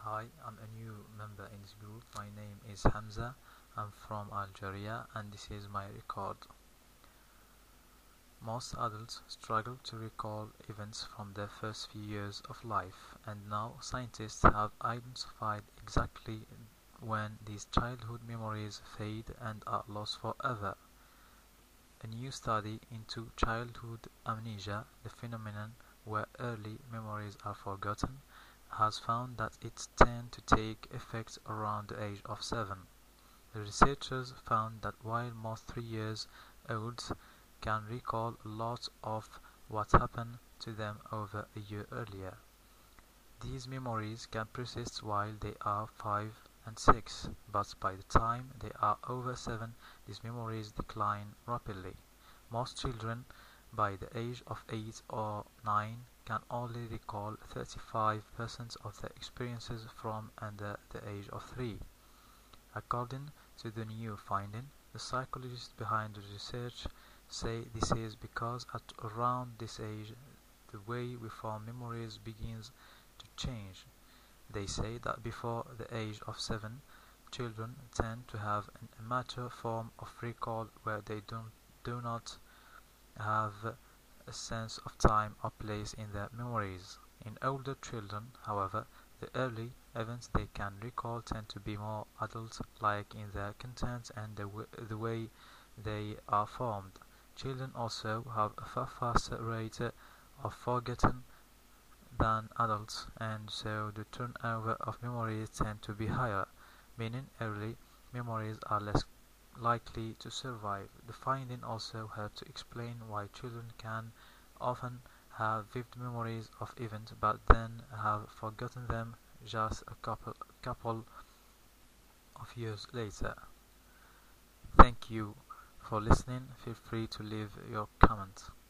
Hi, I'm a new member in this group. My name is Hamza. I'm from Algeria and this is my record. Most adults struggle to recall events from their first few years of life, and now scientists have identified exactly when these childhood memories fade and are lost forever. A new study into childhood amnesia, the phenomenon where early memories are forgotten, has found that it tends to take effect around the age of 7. The researchers found that while most 3 years olds can recall a lot of what happened to them over a year earlier, these memories can persist while they are 5 and 6, but by the time they are over 7, these memories decline rapidly. Most children by the age of 8 or 9 can only recall 35% of their experiences from under the age of 3. According to the new finding, the psychologists behind the research say this is because at around this age the way we form memories begins to change. They say that before the age of 7, children tend to have an immature form of recall where they do not have a sense of time or place in their memories. In older children, however, the early events they can recall tend to be more adult-like in their content and the way they are formed. Children also have a far faster rate of forgetting than adults, and so the turnover of memories tend to be higher, meaning early memories are less likely to survive. The finding also helps to explain why children can often have vivid memories of events but then have forgotten them just a couple of years later. Thank you for listening. Feel free to leave your comments.